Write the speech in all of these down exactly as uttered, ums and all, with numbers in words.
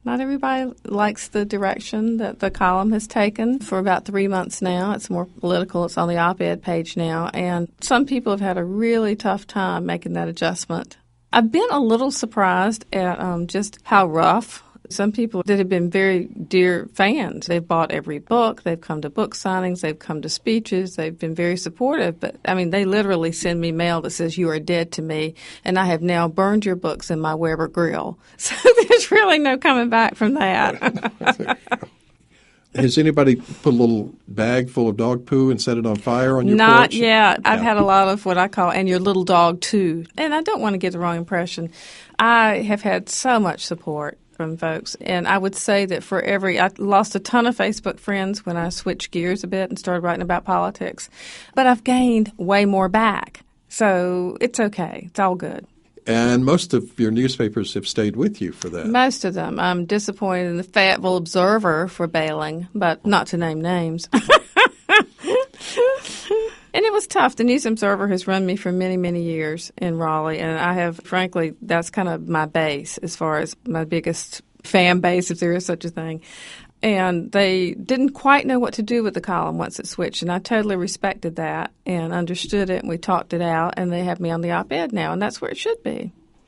Not everybody likes the direction that the column has taken for about three months now. It's more political. It's on the op-ed page now. And some people have had a really tough time making that adjustment. I've been a little surprised at um, just how rough some people that have been very dear fans. They've bought every book. They've come to book signings. They've come to speeches. They've been very supportive. But, I mean, they literally send me mail that says, you are dead to me, and I have now burned your books in my Weber grill. So there's really no coming back from that. Has anybody put a little bag full of dog poo and set it on fire on your Not porch? yet. I've Yeah. had a lot of what I call, and your little dog too. And I don't want to get the wrong impression. I have had so much support from folks. And I would say that for every, I lost a ton of Facebook friends when I switched gears a bit and started writing about politics. But I've gained way more back. So it's okay. It's all good. And most of your newspapers have stayed with you for that. Most of them. I'm disappointed in the Fayetteville Observer for bailing, but not to name names. And it was tough. The News Observer has run me for many, many years in Raleigh, and I have, frankly, that's kind of my base as far as my biggest fan base, if there is such a thing. And they didn't quite know what to do with the column once it switched, and I totally respected that and understood it, and we talked it out, and they have me on the op-ed now, and that's where it should be.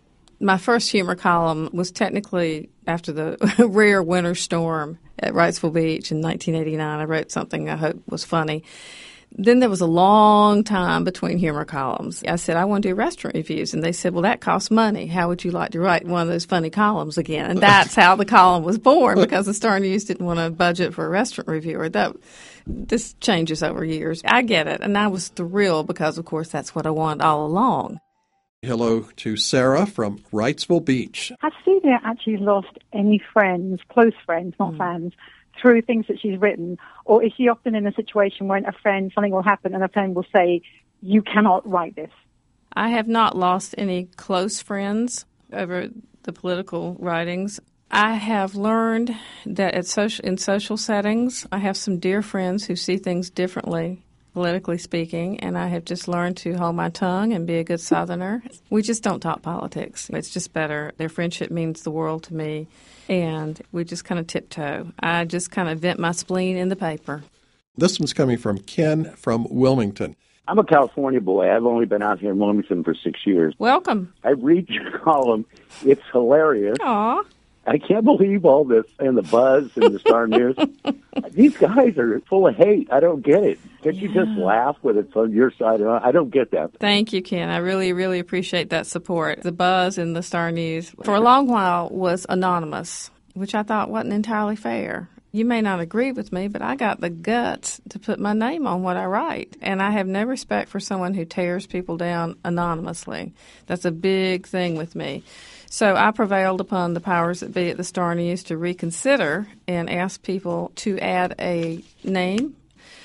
My first humor column was technically after the rare winter storm at Wrightsville Beach in nineteen eighty-nine. I wrote something I hope was funny. Then there was a long time between humor columns. I said, I want to do restaurant reviews. And they said, well, that costs money. How would you like to write one of those funny columns again? And that's how the column was born, because the Star News didn't want to budget for a restaurant reviewer. That This changes over years. I get it. And I was thrilled because, of course, that's what I wanted all along. Hello to Sarah from Wrightsville Beach. Has Celia actually lost any friends, close friends, not mm. fans, through things that she's written? Or is she often in a situation when a friend, something will happen and a friend will say, you cannot write this? I have not lost any close friends over the political writings. I have learned that at social, in social settings, I have some dear friends who see things differently, politically speaking, and I have just learned to hold my tongue and be a good Southerner. We just don't talk politics. It's just better. Their friendship means the world to me, and we just kind of tiptoe. I just kind of vent my spleen in the paper. This one's coming from Ken from Wilmington. I'm a California boy. I've only been out here in Wilmington for six years. Welcome. I read your column. It's hilarious. Aw. I can't believe all this and the buzz and the Star News. These guys are full of hate. I don't get it. Can't you just laugh when it's on your side? I don't get that. Thank you, Ken. I really, really appreciate that support. The buzz in the Star News for a long while was anonymous, which I thought wasn't entirely fair. You may not agree with me, but I got the guts to put my name on what I write. And I have no respect for someone who tears people down anonymously. That's a big thing with me. So I prevailed upon the powers that be at the Star News to reconsider and ask people to add a name.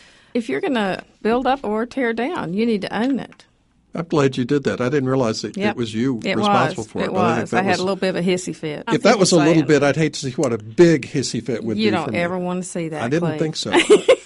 If you're going to build up or tear down, you need to own it. I'm glad you did that. I didn't realize that yep. it was you it responsible was. for it. It but I, was. think I had was, a little bit of a hissy fit. If that was a little bit, I'd hate to see what a big hissy fit would be. You don't from ever you. want to see that, I didn't Clay. think so.